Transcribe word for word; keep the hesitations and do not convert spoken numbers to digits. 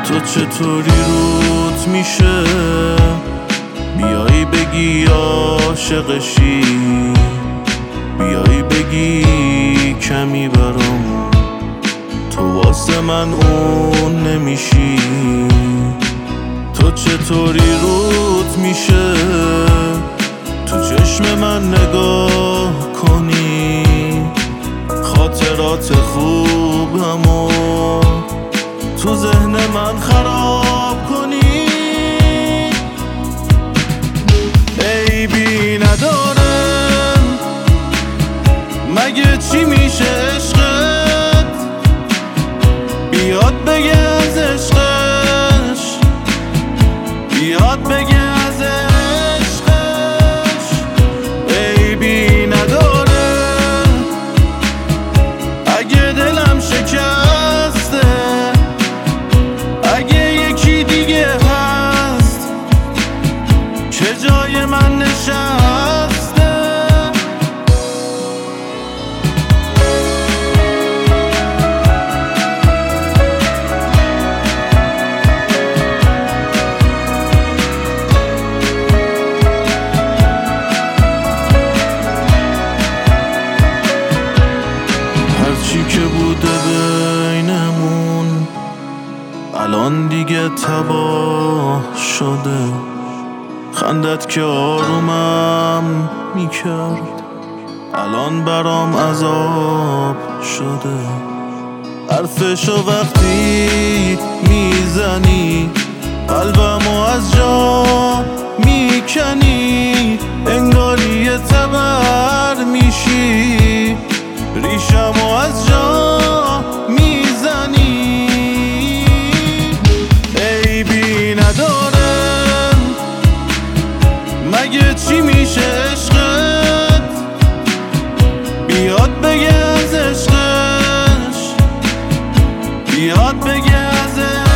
تو چطوری روت میشه بیایی بگی عاشقشی، بیایی بگی کمی برام، تو واسه من اون نمیشی. تو چطوری روت میشه تو چشم من نگاه کنی، خاطرات خوبمو تو ذهن من خراب کنی. عیبی نداره مگه چی میشه عشقت، بیاد بگه از عشقش، بیاد بگه از عشقش. عیبی نداره اگه دلم شکسته، اگه یکی دیگه هست که جای من نشسته. هرچی که بوده بینمون الان دیگه تباه شده، خندت که آرومم میکرد الان برام عذاب شده. حرفشو وقتی میزنی قلبمو از جا میکنی، انگاری یه تبر میشی ریشمو از جا میزنی. عیبی نداره مگه چی میشه عشقت، بیاد بگه از عشقش، بیاد بگه از عشقش.